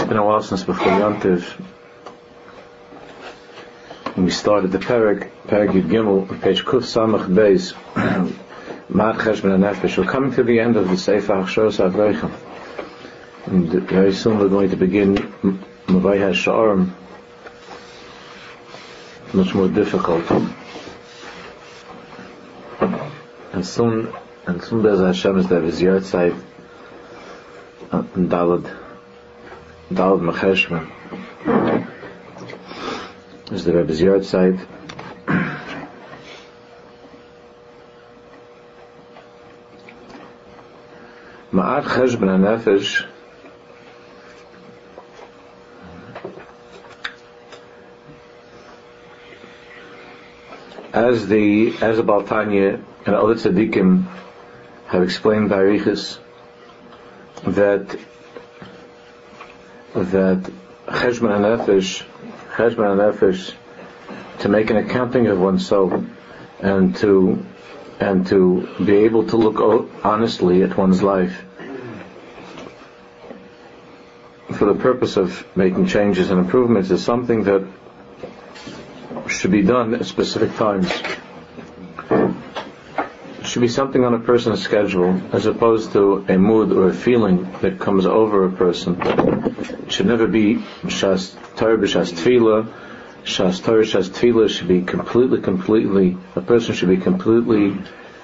been a while since before Yontiv, when we started the Perek Yud Gimel, page Kuf Samach Beis, Ma'at Cheshbon HaNefesh. We're coming to the end of the Sefer Achsharos Avreichim, and very soon we're going to begin Mavai HaSha'arim, much more difficult. And soon Bez Hashem is there is Yertzeit and Dalad Mecheshbon. Is the Rebbe's Yertzeit. Ma'at Cheshbon HaNefesh as the Baal Tanya and other tzaddikim have explained by Arichas that Cheshbon HaNefesh, to make an accounting of oneself and to be able to look honestly at one's life for the purpose of making changes and improvements, is something that should be done at specific times. It should be something on a person's schedule, as opposed to a mood or a feeling that comes over a person. It should never be Shas Torah b'Shas Tefillah. Shas Torah, Shas Tefillah should be completely. A person should be completely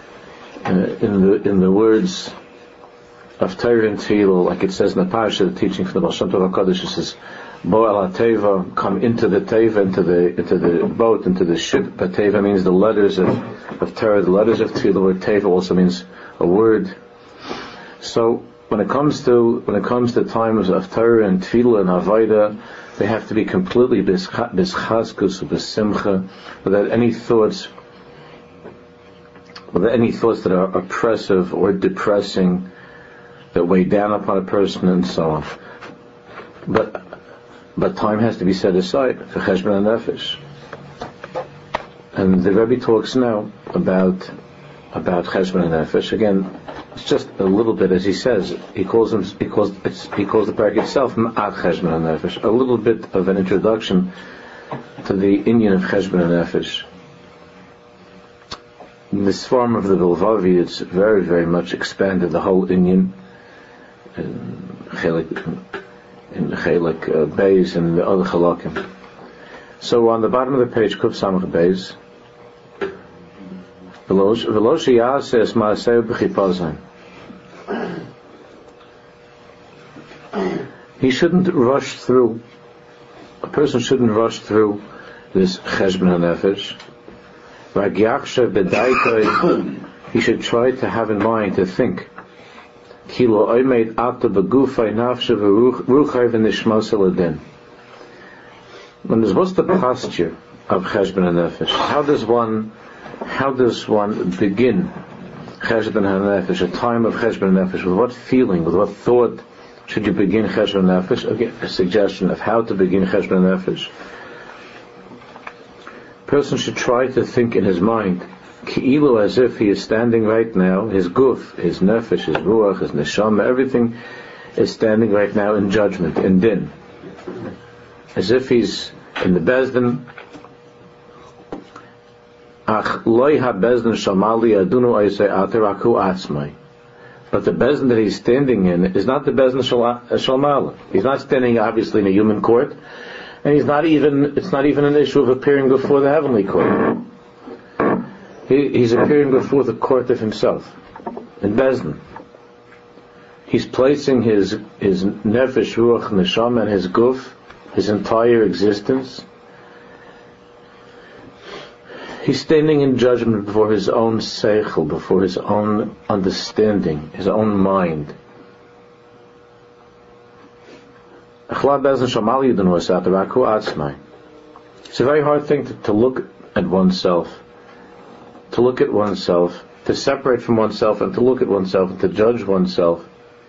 in the words of Torah and Tefillah, like it says in the Parasha, the teaching from the Baal Shem Tov HaKadosh. It says, Bo ala teva, come into the teva, into the boat, into the ship. But teva means the letters of Torah, the letters of Tefillah. The word teva also means a word. So when it comes to times of Torah and Tefillah and Avodah, they have to be completely b'chaskus, b'simcha, without any thoughts that are oppressive or depressing, that weigh down upon a person and so on. But time has to be set aside for Cheshbon HaNefesh. And the Rebbe talks now about Cheshbon HaNefesh. Again, it's just a little bit, as he says. He calls the parak itself Ma'at Cheshbon HaNefesh. A little bit of an introduction to the inyan of Cheshbon HaNefesh. In this form of the Bilvavi, it's very, very much expanded the whole inyan. In the Chelik Beis and the other Chalakim. So on the bottom of the page, Kuf Samach Beis, V'lo sheyaseh ma'aseh b'chipazon. A person shouldn't rush through this Cheshbon HaNefesh. V'agyachshav b'daitoi, he should try to have in mind, to think, Kilo oimed ata begufay nafshe v'ruchay v'nishmas eladin. What's the posture of Cheshbon HaNefesh? How does one begin Cheshbon HaNefesh, a time of Cheshbon HaNefesh? With what feeling, with what thought should you begin Cheshbon HaNefesh? Again, a suggestion of how to begin Cheshbon HaNefesh. A person should try to think in his mind, Ki'ilu, as if he is standing right now, his guf, his nefesh, his ruach, his neshama, everything is standing right now in judgment, in din. As if he's in the bezdin. Ach loy ha-bezdin shamali adunu aysei ateraku atzmai. But the bezdin that he's standing in is not the bezdin shalmala. He's not standing obviously in a human court, and it's not even an issue of appearing before the heavenly court. He's appearing before the court of himself, in Bezdin. He's placing his nefesh, ruach, neshama, and his guf, his entire existence. He's standing in judgment before his own seichel, before his own understanding, his own mind. It's a very hard thing to look at oneself. To look at oneself, to separate from oneself, and to look at oneself, and to judge oneself,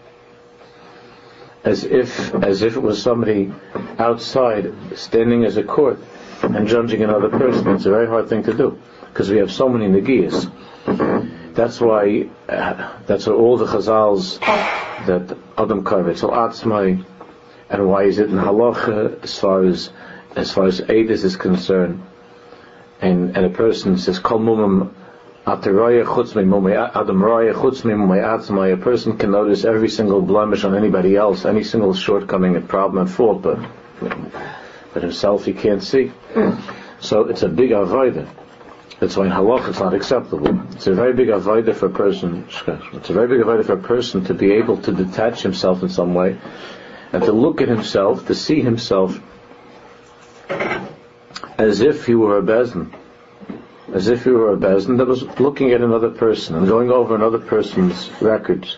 as if it was somebody outside standing as a court and judging another person. It's a very hard thing to do, because we have so many negiyas. That's why all the chazals that Adam Karvetz al Atzmai, and why is it in halacha as far as Eidos is concerned, and a person says kol mumim ataraya chutz mimumay adam raya chutz mimumay atzmai. A person can notice every single blemish on anybody else, any single shortcoming and problem and fault, but himself he can't see. So it's a big avodah. That's why in halacha it's not acceptable. It's a very big avodah for a person. It's a very big avodah for a person to be able to detach himself in some way, and to look at himself, to see himself as if he were a bezdin. As if he were a bezdin that was looking at another person and going over another person's records.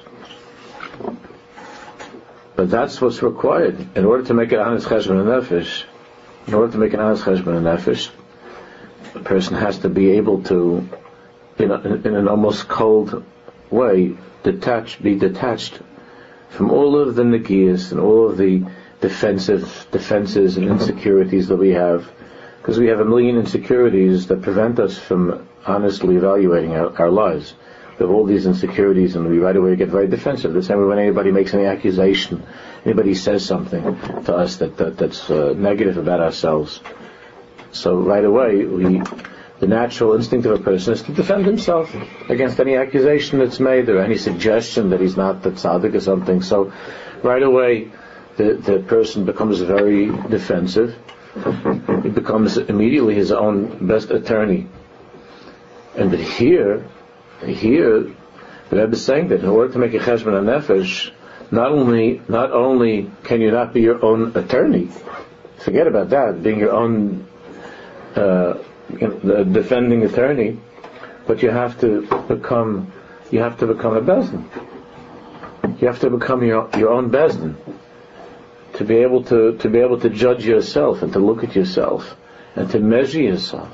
But that's what's required in order to make an honest cheshbon nefesh. In order to make an honest cheshbon nefesh, a person has to be able to, in an almost cold way, be detached from all of the negiyas and all of the defenses and insecurities that we have, because we have a million insecurities that prevent us from honestly evaluating our lives. We have all these insecurities, and we right away get very defensive. The same way when anybody makes any accusation, anybody says something to us that's negative about ourselves. So right away, the natural instinct of a person is to defend himself against any accusation that's made or any suggestion that he's not the tzaddik or something. So right away, the person becomes very defensive. He becomes immediately his own best attorney. And but here, the Rebbe is saying that in order to make a cheshbon nefesh, not only can you not be your own attorney, forget about that, being your own the defending attorney, but you have to become a bezdin. You have to become your own bezdin, to be able to judge yourself and to look at yourself and to measure yourself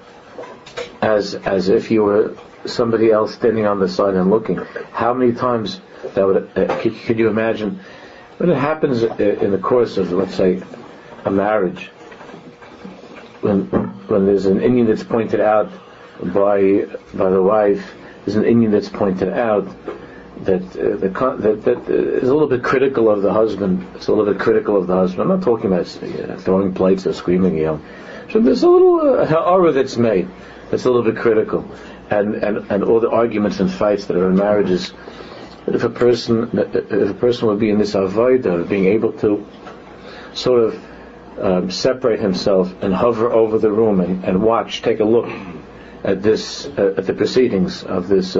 as if you were somebody else standing on the side and looking. How many times that would could you imagine when it happens in the course of, let's say, a marriage, when there's an inyan that's pointed out by the wife, there's an inyan that's pointed out that is a little bit critical of the husband. It's a little bit critical of the husband. I'm not talking about throwing plates or screaming, So there's a little ha'ara that's made that's a little bit critical, and all the arguments and fights that are in marriages. If a person would be in this avodah of being able to sort of separate himself and hover over the room and watch, take a look at this at the proceedings of this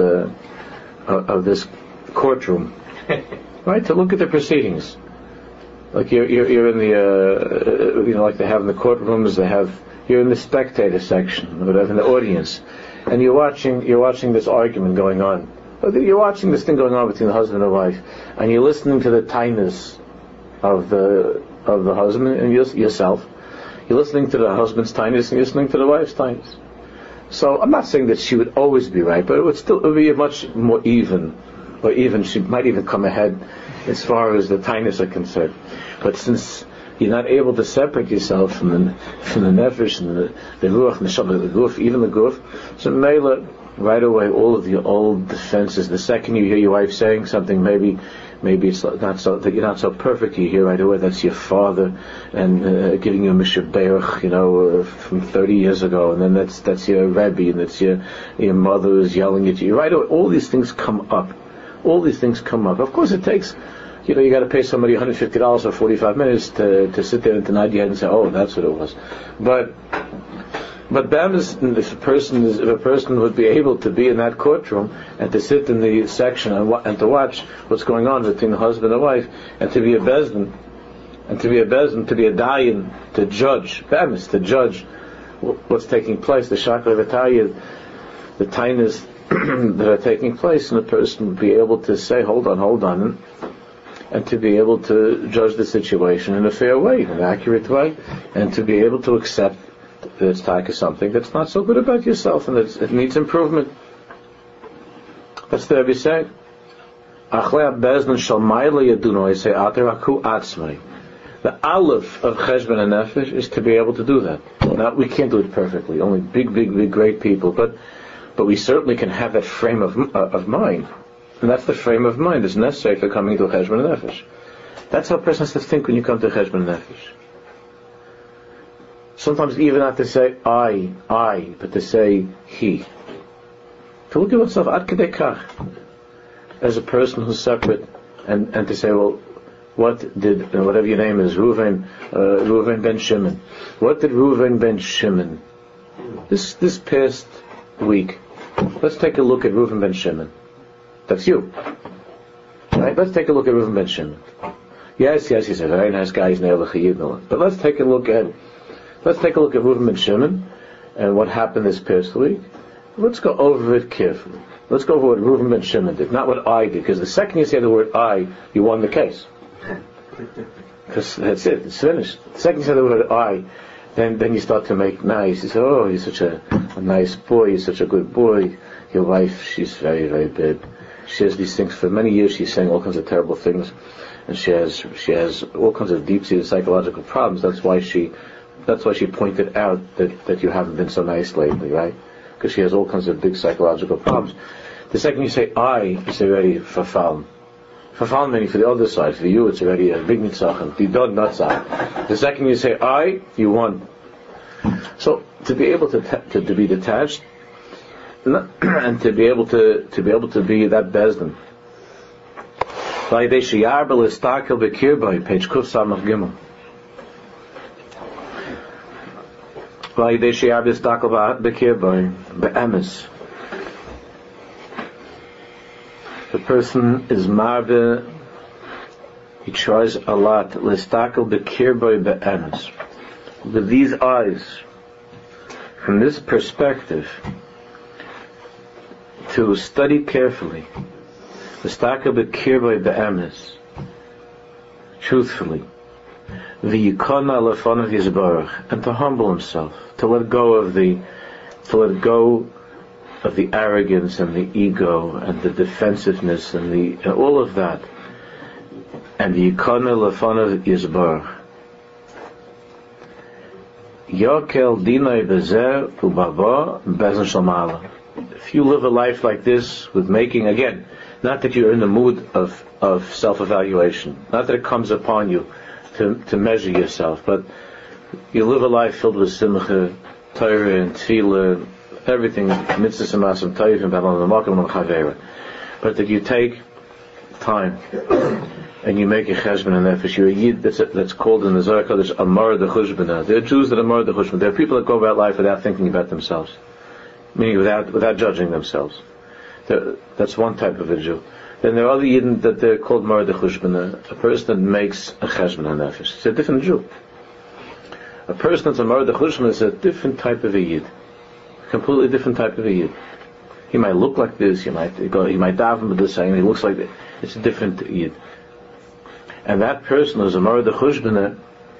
courtroom, right? To look at the proceedings, like you're in the like they have in the courtrooms, you're in the spectator section, or whatever, in the audience, and you're watching this argument going on. You're watching this thing going on between the husband and wife, and you're listening to the tightness of the husband and yourself. You're listening to the husband's tightness and you're listening to the wife's tightness. So I'm not saying that she would always be right, but it would be a much more even, or even she might even come ahead as far as the tightness are concerned. But since you're not able to separate yourself from the nefesh and the ruach, the neshama, the guf, even the guf, so Mela, right away, all of the old defenses. The second you hear your wife saying something, maybe it's not so that you're not so perfect. You hear right away that's your father and giving you a Mishra Be'erach, from 30 years ago, and then that's your Rebbe, and that's your mother who's yelling at you. Right away, all these things come up. Of course, it takes. You got to pay somebody $150 for 45 minutes to sit there and to nod your head and say, "Oh, that's what it was." But if a person would be able to be in that courtroom and to sit in the section and to watch what's going on between the husband and wife, and to be a bezdin, to be a dayan, to judge what's taking place, the shakla v'tayid, the tainas that are taking place, and the person would be able to say, hold on, and to be able to judge the situation in a fair way, in an accurate way, and to be able to accept that it's like something that's not so good about yourself and that it needs improvement. That's the Rebbe saying. The aleph of cheshbon and nefesh is to be able to do that. Now, we can't do it perfectly. Only big, great people, but we certainly can have that frame of mind. And that's the frame of mind that's necessary for coming to cheshbon and nefesh. That's how a person has to think when you come to Cheshbon Nefesh. Sometimes even not to say I, but to say he. To look at oneself ad kedei kach, as a person who's separate, and to say, well, what did, whatever your name is, Reuven ben Shimon. What did Reuven ben Shimon, this past week, let's take a look at Reuven ben Shimon. That's you. Right? Let's take a look at Reuven ben Shimon. Yes, he's a very nice guy, he's never chiyuv. But let's take a look at Reuven ben Shimon, and what happened this past week. Let's go over it carefully. Let's go over what Reuven ben Shimon did, not what I did, because the second you say the word I, you won the case. Because that's it, it's finished. The second you say the word I, then you start to make nice. You say, oh, he's such a nice boy, he's such a good boy. Your wife, she's very, very bad. She has these things for many years, she's saying all kinds of terrible things, and she has all kinds of deep-seated psychological problems. That's why she pointed out that you haven't been so nice lately, right? Because she has all kinds of big psychological problems. The second you say I, it's already verfallen. Verfallen meaning for the other side. For you, it's already a big nitzachon. Die dod natzach. The second you say I, you won. So to be able to be detached, and to be able to be that bezdin. Page Kuf Samach Gimel. The person is marve, he tries a lot, listakel bekirboy be'emes. With these eyes, from this perspective, to study carefully, listakel bekirboy be'emes, truthfully, v'yikona lefon of Yisbarach, and to humble himself, to let go of the arrogance and the ego and the defensiveness and all of that, and the yikona lefon of Yisbarach. Yokel dinay bezer ubaba bezen shalmala. If you live a life like this, with making, again, not that you're in the mood of self-evaluation, not that it comes upon you to measure yourself, but you live a life filled with simcha, Torah and tefillah, everything, mitzvahs and masim toivim, b'makom l'chavera. But that you take time and you make a cheshbon and nefesh. You're a yid that's called in the Zohar Kodesh a mareh d'chushbana. There are Jews that are mareh d'chushbana. There are people that go about life without thinking about themselves, meaning without judging themselves. That's one type of a Jew. Then there are other Yidden that they're called mareh d'chushbana, a person that makes a cheshbon and nefesh. It's a different Jew. A person that's a mareh d'chushbana is a different type of a Yid. Completely different type of a Yid. He might look like this, he might daven with this, and he looks like that. It's a different Yid. And that person who's a mareh d'chushbana,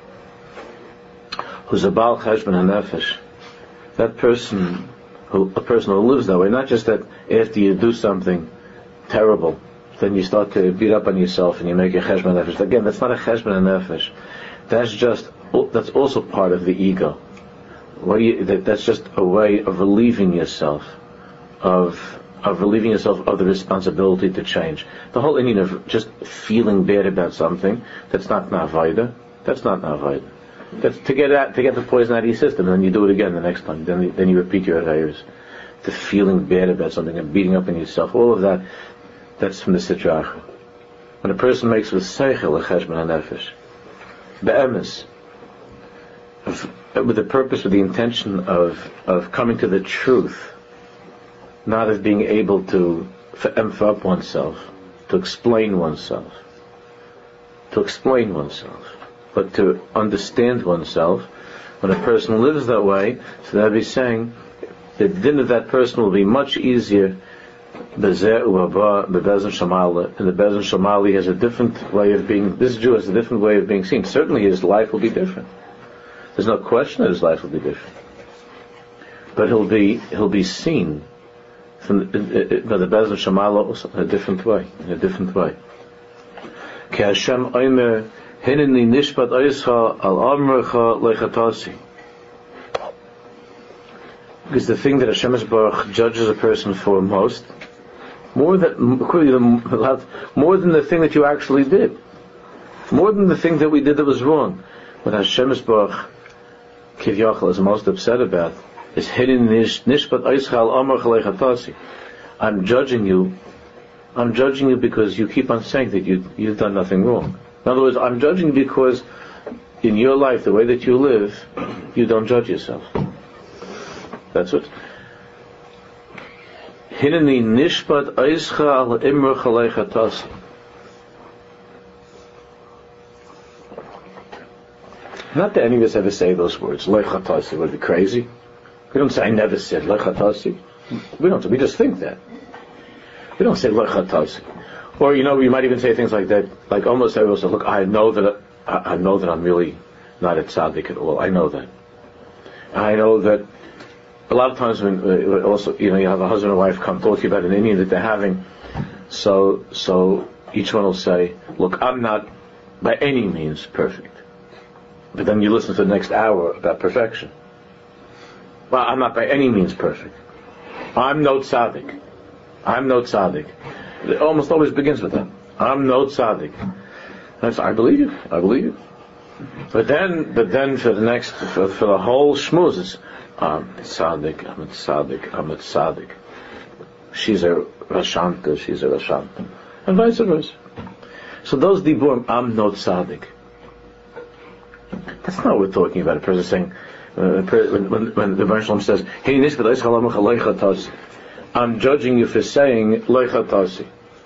who's a baal cheshbon hanefesh, that person, a person who lives that way, not just that after you do something terrible, then you start to beat up on yourself and you make a cheshbon hanefesh. Again, that's not a cheshbon hanefesh. That's also part of the ego. That's just a way of relieving yourself of the responsibility to change. The whole Indian of just feeling bad about something, that's not na'avaida. That's not na'avaida. That's to get the poison out of your system, and then you do it again the next time. Then you repeat your avayos. The feeling bad about something and beating up on yourself, all of that, that's from the Sitra Achra. When a person makes with seichel a cheshbon hanefesh, be'emes, with the purpose, with the intention of coming to the truth, not of being able to emph up oneself, to explain oneself, but to understand oneself. When a person lives that way, so that be saying, the din of that person will be much easier. Bezer u'aba bebezen shamala, and the bezen shamali has a different way of being. This Jew has a different way of being seen. Certainly, his life will be different. There's no question that his life will be different, but he'll be seen from by the bezen shamala also in a different way. Ki Hashem omer hineni nishpat oischa al amrecha lechatasi. Because the thing that Hashem Baruch judges a person for more than the thing that you actually did. More than the thing that we did that was wrong. What Hashem Yisborach Kivyachal is most upset about is hidden nishpat oischal amar chalechatasi. I'm judging you because you keep on saying that you've done nothing wrong. In other words, I'm judging you because in your life, the way that you live, you don't judge yourself. That's it. Hineni nishpat oischal imar chalechatasi. Not that any of us ever say those words. Lechatasi would be crazy. We don't say I never said lechatasi. We don't. We just think that. We don't say lechatasi. Or we might even say things like that. Like almost everyone says, look, I know that I'm really not a tzaddik at all. I know that. I know that. A lot of times when also you have a husband and wife come talk to you about an Indian that they're having, so each one will say, look, I'm not by any means perfect. But then you listen to the next hour about perfection. Well, I'm not by any means perfect. I'm no tzaddik. It almost always begins with that. I'm no tzaddik. I believe you. But then for the whole shmuz, it's I'm a tzaddik. She's a Rashanta. And vice versa. So those diburim, I'm no tzaddik. That's not what we're talking about. A person saying, when the Baruch Shalom says, I'm judging you for saying loichatasi.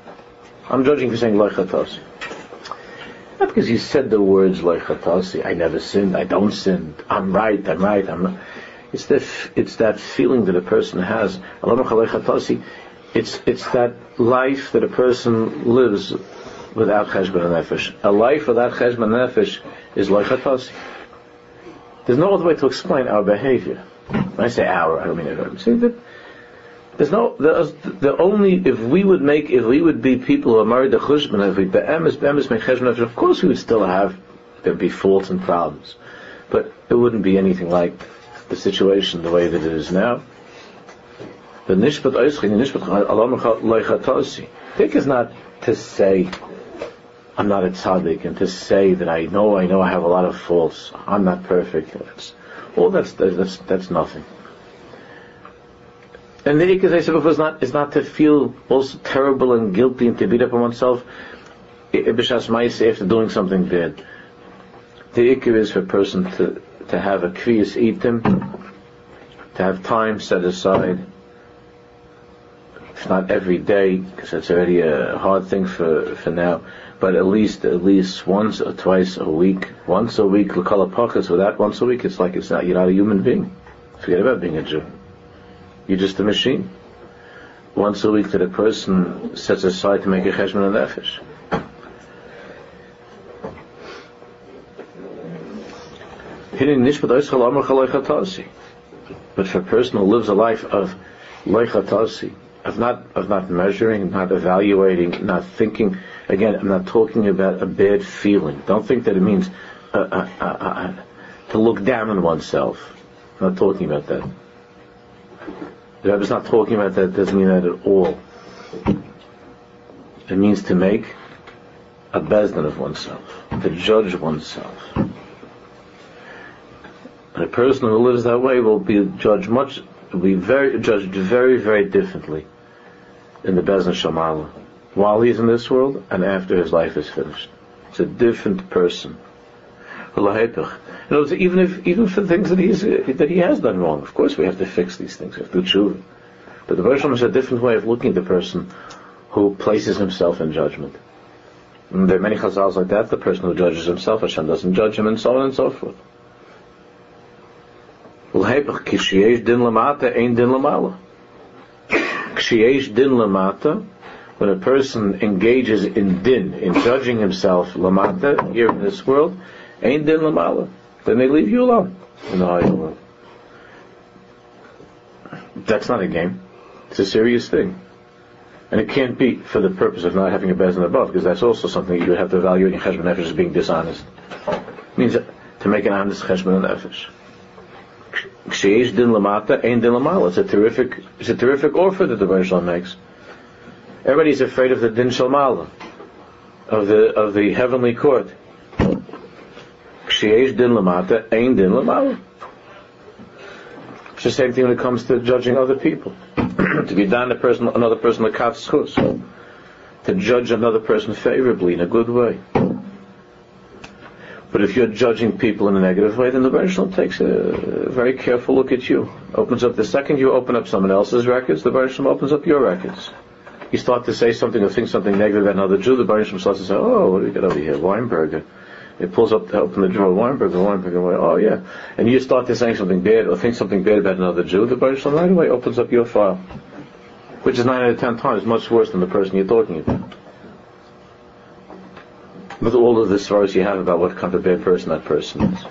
Not because you said the words loichatasi, I never sinned, I don't sin, I'm right. It's that feeling that a person has. It's that life that a person lives without cheshbon nefesh. A life without cheshbon nefesh is loichatasi. There's no other way to explain our behavior. When I say our, I don't mean it. I'm saying that if we would be people who are married to cheshbon, if we be'emes make cheshbon nefesh, of course we would still there'd be faults and problems, but it wouldn't be anything like the situation the way that it is now. The nishpat loichatasi. Think is not to say I'm not a tzaddik, and to say that I know I have a lot of faults. I'm not perfect. That's nothing. And the ikk, as I said before, is not to feel also terrible and guilty and to beat up on oneself b'shas ma'aseh after doing something bad. The ikk is for a person to have a kriyas itim, to have time set aside. If not every day, because that's already a hard thing for now. But at least once or twice a week. Once a week, l'kol ha'pachas. Without once a week, you're not a human being. Forget about being a Jew. You're just a machine. Once a week that a person sets aside to make a cheshbon nefesh. But for a person who lives a life of loichatasi, of not measuring, not evaluating, not thinking. Again, I'm not talking about a bad feeling. Don't think that it means to look down on oneself. I'm not talking about that. The Rebbe is not talking about that. It doesn't mean that at all. It means to make a bezdin of oneself, to judge oneself. And a person who lives that way will be judged very, very differently in the Bezdin Shamala, while he's in this world and after his life is finished. It's a different person. Even for things that he has done wrong, of course we have to fix these things. We have to do tshuva. But the Baruch is a different way of looking at the person who places himself in judgment. And there are many chazals like that. The person who judges himself, Hashem doesn't judge him, and so on and so forth. Kshiyesh din lamata, ein din lamala. Kshiyesh din lamata, when a person engages in din, in judging himself, lamata, here in this world, ein din lamala, then they leave you alone in the higher world. That's not a game. It's a serious thing. And it can't be for the purpose of not having a bezdin above, because that's also something you would have to evaluate in cheshbon nefesh as being dishonest. It means to make an honest cheshbon nefesh. Ksheyesh din lamata, ein din lamala. It's a terrific offer that the Baruch Shalom makes. Everybody's afraid of the din shalmala, of the heavenly court. Ksheyesh din lamata, ein din lamala. It's the same thing when it comes to judging other people. To be done another person l'kav schus, to judge another person favorably in a good way. But if you're judging people in a negative way, then the Baruch Shalom takes a very careful look at you. Opens up the second you open up someone else's records, the Baruch Shalom opens up your records. You start to say something or think something negative about another Jew, the Baruch Shalom starts to say, oh, what do we got over here? Weinberger. It pulls up to open the drawer, Weinberger, oh yeah. And you start to say something bad or think something bad about another Jew, the Baruch Shalom right away opens up your file. Which is 9 out of 10 times much worse than the person you're talking about. With all of the stories you have about what kind of bad person that person is.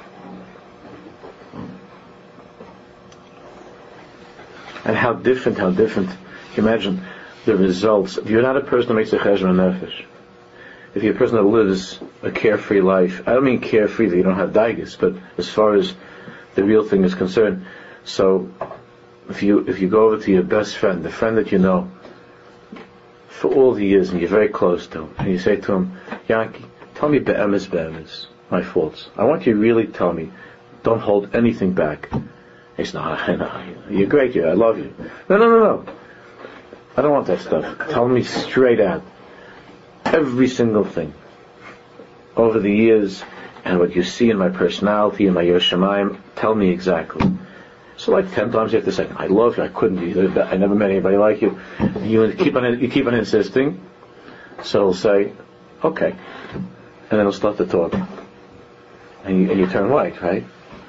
And how different, imagine the results. If you're not a person that makes a cheshbon nefesh, if you're a person that lives a carefree life, I don't mean carefree that you don't have daigas, but as far as the real thing is concerned, so if you go over to your best friend, the friend that you know for all the years and you're very close to him, and you say to him, Yankee, tell me be'emes, my faults. I want you to really tell me. Don't hold anything back. He says, no, you're great, I love you. No. I don't want that stuff. Tell me straight out. Every single thing. Over the years, and what you see in my personality, in my Yerushalayim, tell me exactly. So like 10 times you have to say, I love you, I couldn't be, I never met anybody like you. You keep on insisting. So he'll say, okay. And then he'll start to talk. And you turn white, right?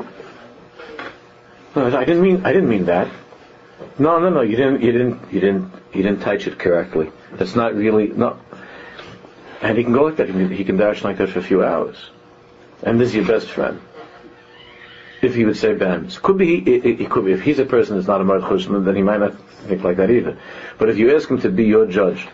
No, I didn't mean that. No, you didn't touch it correctly. That's not really, no. And he can go like that, he can dash like that for a few hours. And this is your best friend. If he would say Bams. Could be, it could be, if he's a person that's not a Mard Chushman, then he might not think like that either. But if you ask him to be your judge,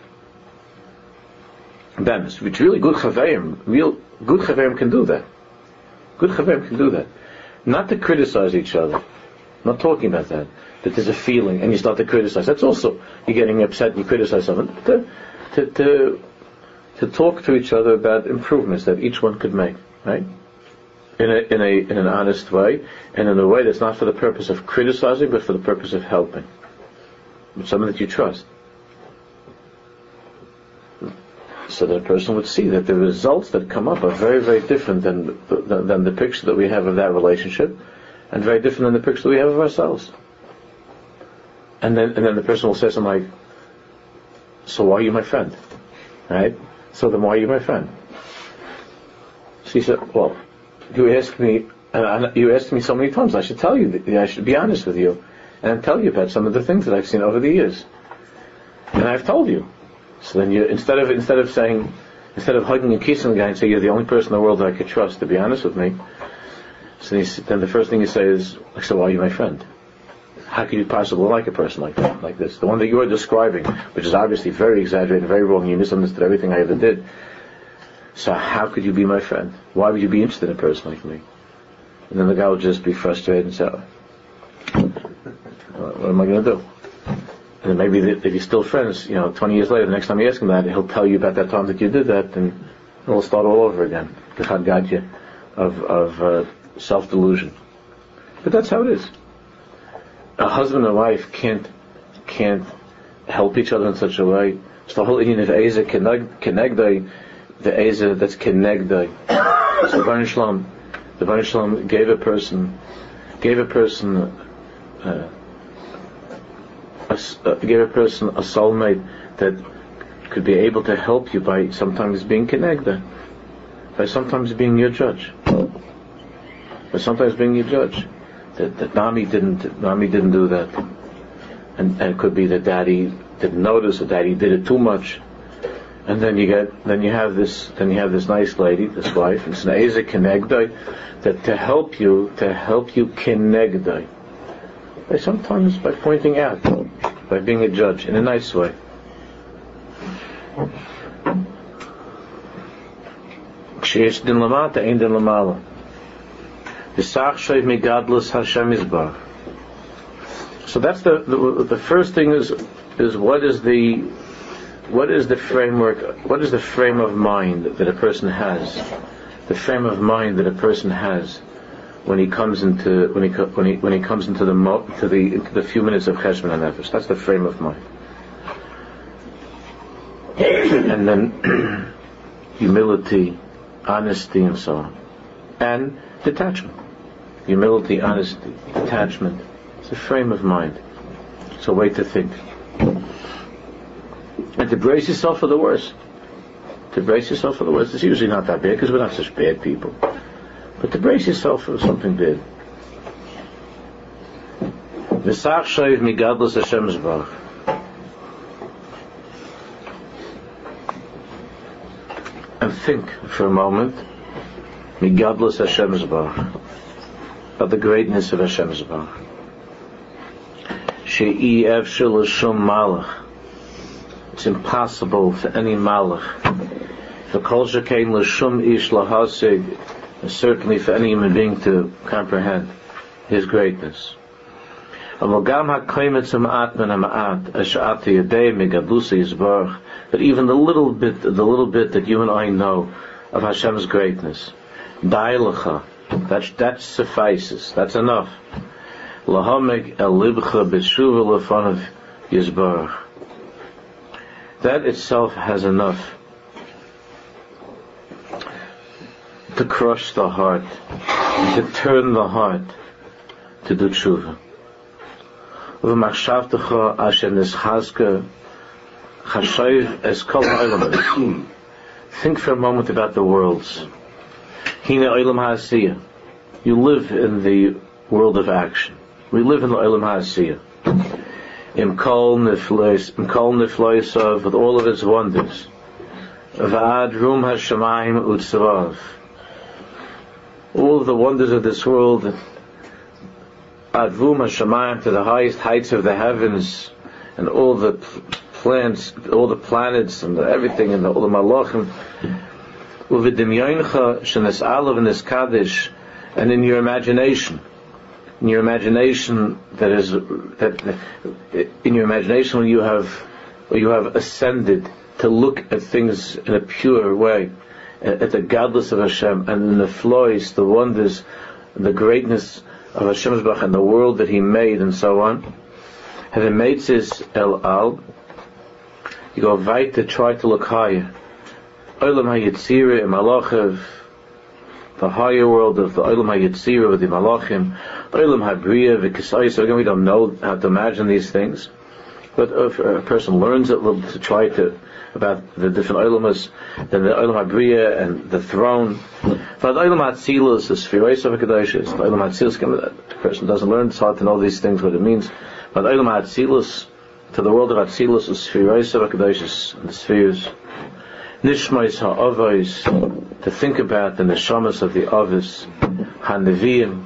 Bams, which really good Chaverim can do that. Good Chaverim can do that. Not to criticize each other. Not talking about that. That there's a feeling and you start to criticize. That's also, you're getting upset and you criticize someone. To talk to each other about improvements that each one could make, right? In an honest way, and in a way that's not for the purpose of criticizing, but for the purpose of helping. With someone that you trust. So that a person would see that the results that come up are very, very different than the picture that we have of that relationship, and very different than the picture that we have of ourselves. And then the person will say something like, so why are you my friend? Right? So then why are you my friend? So he said, well, you asked me so many times, I should tell you, I should be honest with you, and tell you about some of the things that I've seen over the years. And I've told you. So then you, instead of hugging and kissing the guy and say, you're the only person in the world that I could trust to be honest with me, so then the first thing you say is, so why are you my friend? How could you possibly like a person like that, like this? The one that you are describing, which is obviously very exaggerated, very wrong, you misunderstood everything I ever did. So how could you be my friend? Why would you be interested in a person like me? And then the guy will just be frustrated and say, what am I going to do? And then maybe if you're still friends, 20 years later, the next time you ask him that, he'll tell you about that time that you did that, and it'll start all over again. The Chad of self-delusion. But that's how it is. A husband and wife can't help each other in such a way. It's the whole Indian of Eza Kenegdai, the Eza that's Kenegdai. So the Baruch Shalom gave a person a soulmate that could be able to help you by sometimes being Kenegdai, by sometimes being your judge, That Nami didn't do that, and it could be that Daddy didn't notice, or Daddy did it too much, and then you have this nice lady, this wife, it's an Eza Kenegdai, that to help you Kenegdai, sometimes by pointing out, by being a judge in a nice way. Ksheyesh din lamata, ein din lamala. So that's the first thing is what is the framework, what is the frame of mind that a person has the frame of mind that a person has when he comes into the few minutes of Cheshbon HaNefesh. That's the frame of mind. And then humility, honesty, and so on, and detachment. Humility, honesty, detachment. It's a frame of mind. It's a way to think. And to brace yourself for the worst. To brace yourself for the worst. It's usually not that bad because we're not such bad people. But to brace yourself for something bad. V'sach shoiv migadlus Hashem zbarach. And think for a moment, migadlus Hashem zbarach, of the greatness of Hashem zbarach. She'i efshel l'shum malach. It's impossible for any malach. For kol shekein l'shum ish lahasig, certainly for any human being to comprehend His greatness. But even the little bit that you and I know of Hashem's greatness, that suffices. That's enough. That itself has enough to crush the heart, to turn the heart to do tshuva. Think for a moment about the worlds. You live in the world of action. We live in the Olam HaAsiyah. Im kol nifloisav, with all of its wonders. V'ad rum hashamayim utzavav. All of the wonders of this world, ad rum hashamayim, to the highest heights of the heavens, and all the plants, all the planets, and everything, and all the malachim. Uvidimyoincha shenes alav and this kaddish, and in your imagination. In your imagination, in your imagination, when you have ascended to look at things in a pure way, at the godless of Hashem, and in the flois, the wonders, the greatness of Hashem's Bach, and the world that He made, and so on. Having made this El Al, you go right to try to look higher. Olam HaYetzirah and Malachav, the higher world of the Olam HaYetzirah with the Malachim, Olam HaBriya, V'Kisai. So again, we don't know how to imagine these things, but if a person learns it to try to about the different Olamas, then the Olam HaBriya and the throne. But the Olam HaTzilus, the Sfiros of HaKadosh, the Olam HaTzilus, the person doesn't learn, it's hard to know these things, what it means. But the Olam HaTzilus, to the world of Atzilus, the Sfiros of HaKadosh, and the spheres. Nishmais ha'avos, to think about the neshamas of the avos, ha'neviim,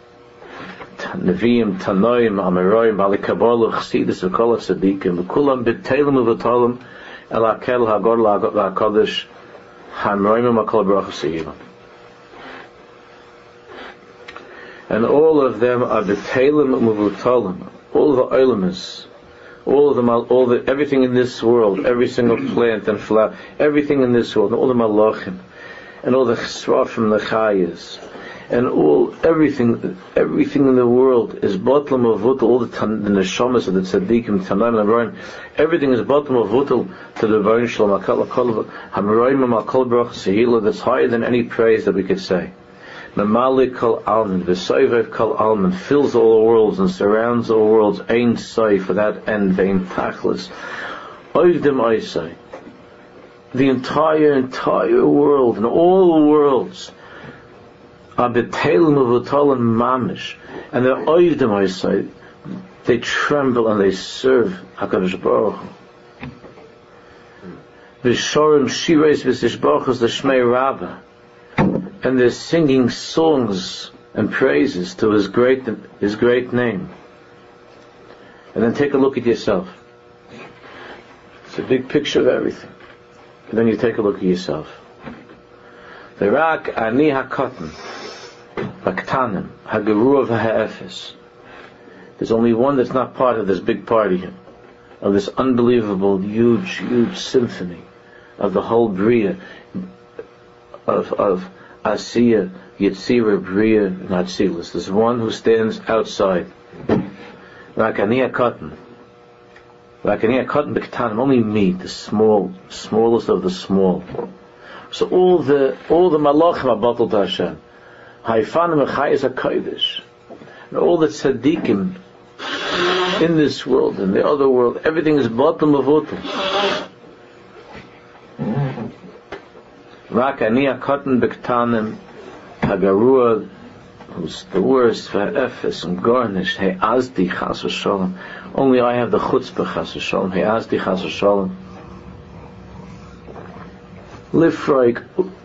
tanoim, amiroim, balikabolah, chsidis, v'kol ha'tzadikim, v'kulam b'teilim uv'tolim, el ha'kel ha'gor la'kodesh, ha'amiroim ha'kol brachas ha'yilam. And all of them are b'teilim uv'tolim, all the olamas, everything in this world, every single plant and flower, everything in this world, and all the malachim, and all the chesrafim, the chayas, and everything in the world is bottom of vutal, all the neshamas of the tzaddikim, tanaim and amorim, everything is bottom of vutal to the Baruch Shalom Hamaroim Makol Baruch Sehila, that's higher than any praise that we could say. Mamalik kol alman, v'soivev kol alman, fills all the worlds and surrounds all worlds. Ein soif, without end, vein tachlis. Oivdim oisai, the entire world and all worlds are b'teilim uv'tolim mamish, and they're oivdim oisai. They tremble and they serve Hakadosh Baruch Hu. V'shorim shireis v'sishbachos l'shmei Rabbah. And they're singing songs and praises to His great name. And then take a look at yourself. It's a big picture of everything. And then you take a look at yourself. V'rak ani hakatan, haktanim, hageruv ha'efes. There's only one that's not part of this big party, of this unbelievable, huge symphony of the whole bria, of Asiya, Yitzira, Bria, Natsilis. There's one who stands outside. Rakaniya Katan. Rakaniya Katan B'Ktanim, only me, the smallest of the small. So all the malachim are bottled to Hashem. Haifanim Echayis HaKodesh. And all the tzaddikim in this world, in the other world, everything is bottom of utum. Rakaniya Katan B'Ktanim Hagarua, who's the worst, Va'efes and garnished, Hey Azdi Chas V'Sholem. Only I have the chutzpah Chas V'Sholem, Hey Azdi Chas V'Sholem. Lifreik,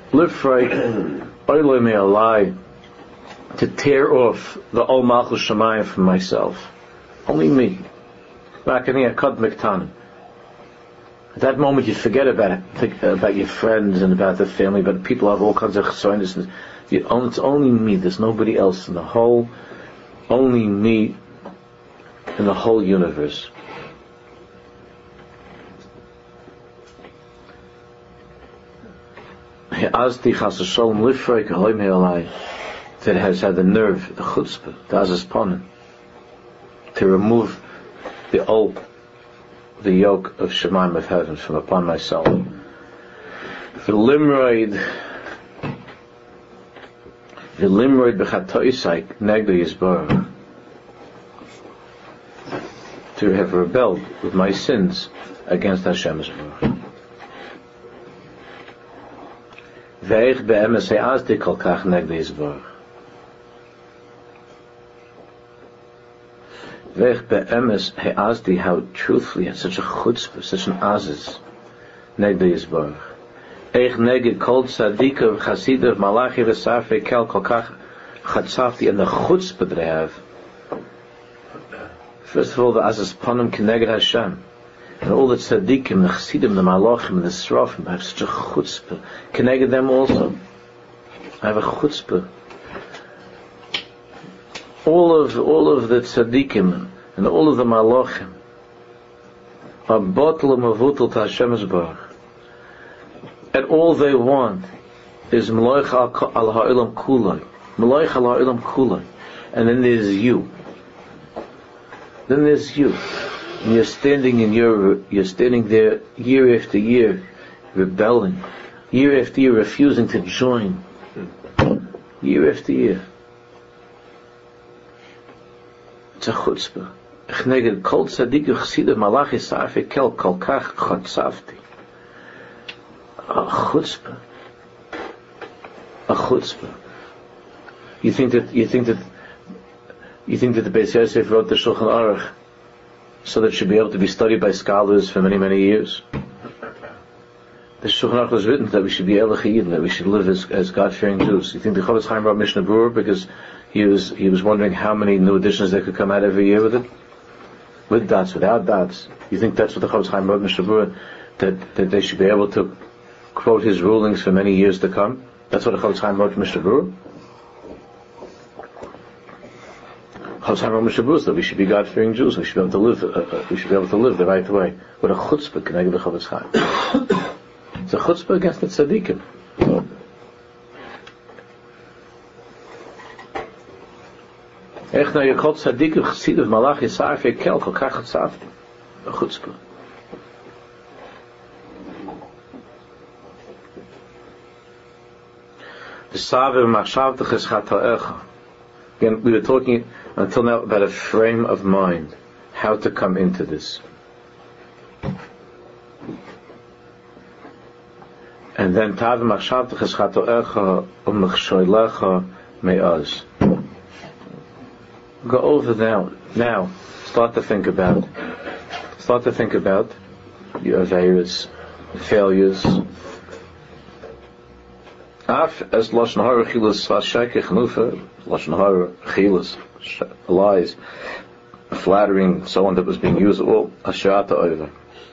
Oiloi me alai, to tear off the Ol Malchus Shemayim from myself. Only me. Rakaniya Katan B'Ktanim. At that moment, you forget about it. Think about your friends and about the family, but people have all kinds of chesonis. It's only me. There's nobody else in the whole. Only me in the whole universe. That has had the nerve, the chutzpah, the azasponim, to remove the yoke of Shemaim of heaven from upon myself. The limroid b'chatoisaik negdo yisbarach, to have rebelled with my sins against Hashem Yisbarach. Ve'ich be'emes he'azdi kol kach negdo yisbarach. Ve'ich be'emes he'azdi, how truthfully, and such a chutzpah, such an aziz, negdo yisbarach. Eich neged kol tzadikav chasidav malachi v'safei kel kol kach chatzafti, and the chutzpah that I have. First of all, the azaz panim keneged Hashem, and all the tzadikim, the chasidim, the malachim, the srafim, I have such a chutzpah. Keneged them also. I have a chutzpah. All of the tzadikim and all of the malachim are bottle mavutal to Hashem Yisbarach. And all they want is Maloich al ha'olam kulai. Maloich al ha'olam kulai. And then there's you. Then there's you. And you're standing there year after year, rebelling. Year after year, refusing to join. Year after year. It's a chutzpah. Echneged kol tzadik chsidav malachi sa'afei kel kol kach chatzavti. A chutzpah. You think that the Beis Yosef wrote the Shulchan Aruch so that it should be able to be studied by scholars for many, many years? The Shulchan Aruch was written that we should be Elach Yidden, that we should live as God-fearing Jews. You think the Chofetz Chaim wrote Mishnah Berurah because he was wondering how many new editions there could come out every year with it? With dots, without dots. You think that's what the Chofetz Chaim wrote Mishnah Berurah, that they should be able to quote his rulings for many years to come? That's what the Chofetz Chaim wrote in Mishnah Berurah. Chofetz Chaim wrote Mishnah Berurah that we should be God-fearing Jews. We should be able to live. We should be able to live the right way. What a chutzpah can I give the Chofetz Chaim? It's a chutzpah against the tzaddikim. Echna yekol tzaddikim chsidav malachi sa'afei kel kol kach chatzavti. A chutzpah. Again, we were talking until now about a frame of mind, how to come into this. And then go over now. Start to think about your various failures. Af as lashon hara chilas v'ashayke chnufa, lashon hara chilas, lies, flattering, so on that was being used, all asherata over.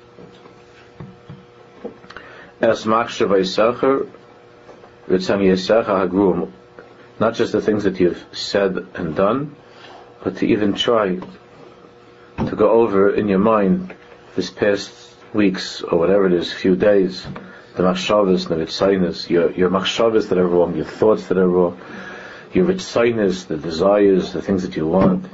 As machshav yisacher, v'tzam yisacher hagrum, not just the things that you've said and done, but to even try to go over in your mind this past weeks or whatever it is, few days, the machshavas, the ritzainas, your machshavas that are wrong, your thoughts that are wrong, your ritzainas, the desires, the things that you want.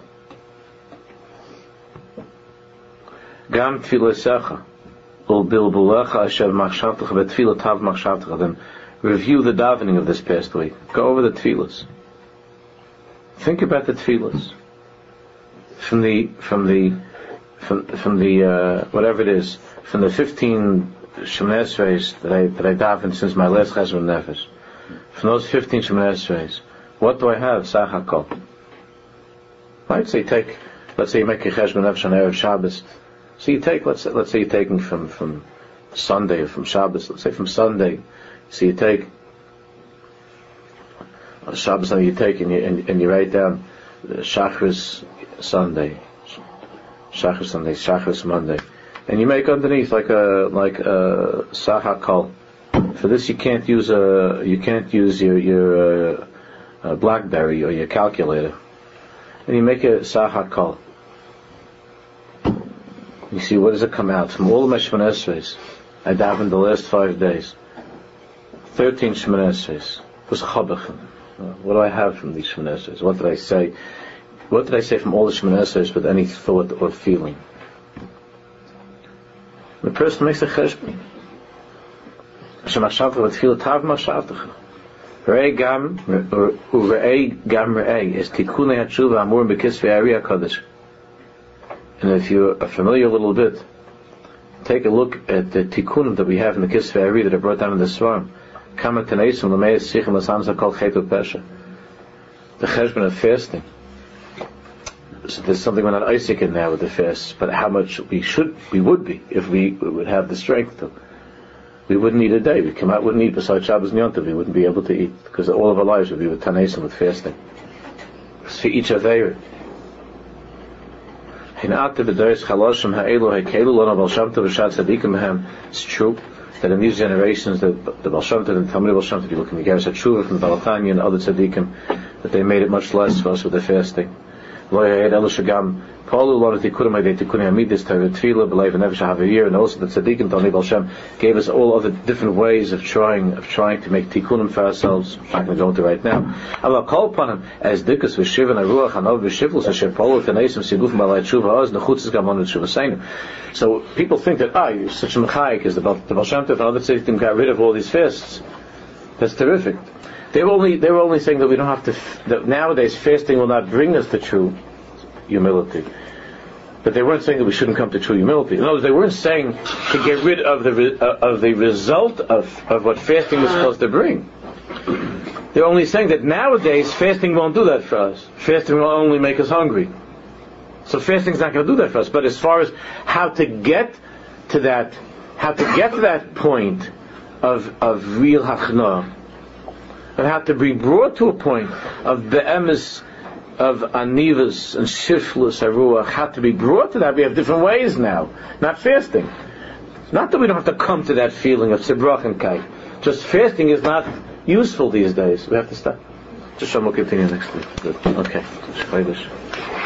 Gam tfilasecha, ul bilbulecha asher machshavtecha betfila tav machshavtecha. Then review the davening of this past week. Go over the tfilas. Think about the tfilas. From the whatever it is, from the 15 Shemoneh Esreis that I davened since my last Cheshbon Nefesh. From those 15 Shemoneh Esreis, what do I have? Sach HaKol. Right? So let's say you make a Cheshbon Nefesh on Erev Shabbos. So you take, let's say you're taking from Sunday or from Shabbos. Let's say from Sunday. So you take on Shabbos, you take and you write down Shachris Sunday, Shachris Sunday, Shachris Monday, and you make underneath like a Sach HaKol. For this, you can't use your BlackBerry or your calculator, and you make a Sach HaKol. You see, what does it come out from all the Shemoneh Esreis? I davened the last 5 days. 13 Shemoneh Esreis. Was Chabach. What do I have from these Shemoneh Esreis? What did I say? What did I say from all the Shemoneh Esreis with any thought or feeling? The person makes a cheshbon. Shemachshavtecha v'tfilah tav machshavtecha. Re'ei gam u're'ei gam re'ei is tikunei hatshuva amurim b'kisvei Ari HaKadosh. And if you are familiar a little bit, take a look at the tikkunim that we have in the Kisvei Ari that are brought down in the Svarim. Kama Taneisim L'meis Sichim L'samza Kol Chet U'Pesha. The cheshbon of fasting. So there's something we're not Isaac in now with the fast, but how much we would be if we would have the strength to. We wouldn't eat a day. We come out, wouldn't eat besides Shabbos and Yom Tov. We wouldn't be able to eat because all of our lives would be with Taneisim, with fasting. It's for each Aveir. It's true that in these generations that the Baal Shem Tov and the Talmidei Baal Shem Tov, you look in the Geras HaTshuva from the Baal Tanya and other tzaddikim, that they made it much less for us with the fasting. And also the tzaddikim Talmidei Baal Shem gave us all other different ways of trying to make tikkunim for ourselves. I'm not going to go into right now. As dikus v'shivan aruach hanav v'shivlus asher polu v'neisim siguf malay tshuva oz nechutzes gamon v'tshuvaseinu. So people think that you're such a mechaik as the Baal Shem Tov and other tzaddikim got rid of all these fasts. That's terrific. They were only saying that we don't have to. That nowadays fasting will not bring us to true humility. But they weren't saying that we shouldn't come to true humility. In other words, they weren't saying to get rid of the result of what fasting was supposed to bring. They're only saying that nowadays fasting won't do that for us. Fasting will only make us hungry. So fasting's not going to do that for us. But as far as how to get to that point of real hachnah, and how to be brought to a point of be'emes, of anivas and shiflus haruach, how to be brought to that. We have different ways now, not fasting. It's not that we don't have to come to that feeling of sibrach and kai. Just fasting is not useful these days. We have to stop. Just we'll continue next week. Good. Okay.